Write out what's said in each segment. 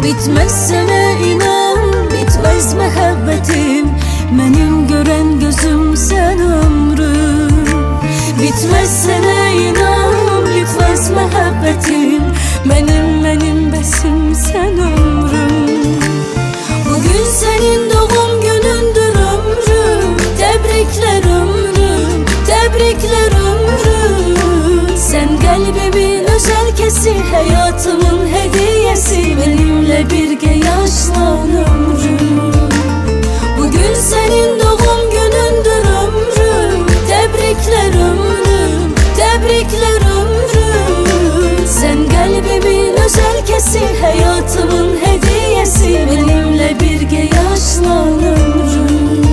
Bitmez sana inan, bitmez muhabbetim. Benim gören gözüm sen ömrüm. Bitmez sana inan, bitmez muhabbetim. Benim besim sen ömrüm. Bugün senin doğum günündür ömrüm. Tebrikler ömrüm, tebrikler ömrüm. Sen kalbimin özel kesi, hayatımın hediyesi. Benimle birge yaşlan ömrüm. Bugün senin doğum günündür ömrüm. Tebrikler ömrüm, tebrikler ömrüm. Sen kalbimin özel kesi, hayatımın hediyesi. Benimle birge yaşlan ömrüm.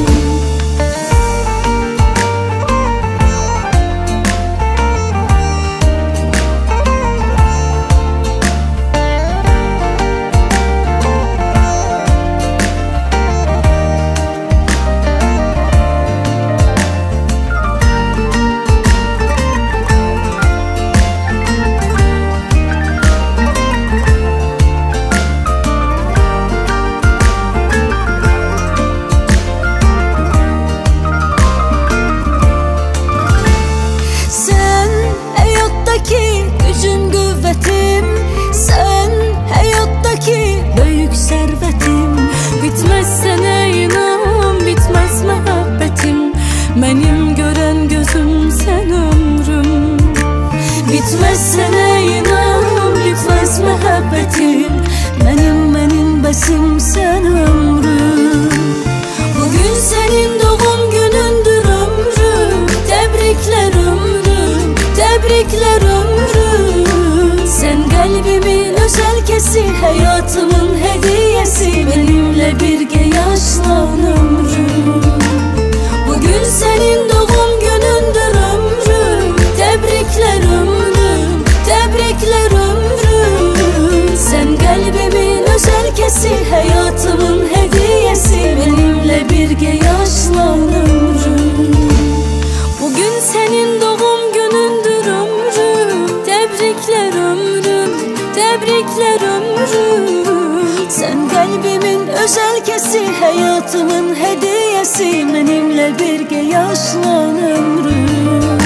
Gücüm kuvvetim, sen hayattaki büyük servetim. Bitmez sana inan, bitmez muhabbetim. Benim gören gözüm sen ömrüm. Bitmez sana inan, bitmez muhabbetim. Benim besim sen ömrüm. Bugün senin doğum günündür ömrüm. Tebrikler ömrüm, tebrikler ömrüm. Sen kalbimin özel kesi, hayatımın hediyesi. Benimle birge yaşlan ömrüm. Bugün senin doğum günündür ömrüm. Tebrikler ömrüm, tebrikler ömrüm. Sen kalbimin özel kesi, hayatımın hediyesi. Benimle birge yaşlan ömrüm. Bugün senin doğum günündür ömrüm. Tebrikler ömrüm, tebrikler ömrüm. Sen kalbimin özel kesi, hayatımın hediyesi. Benimle birge yaşlan ömrüm.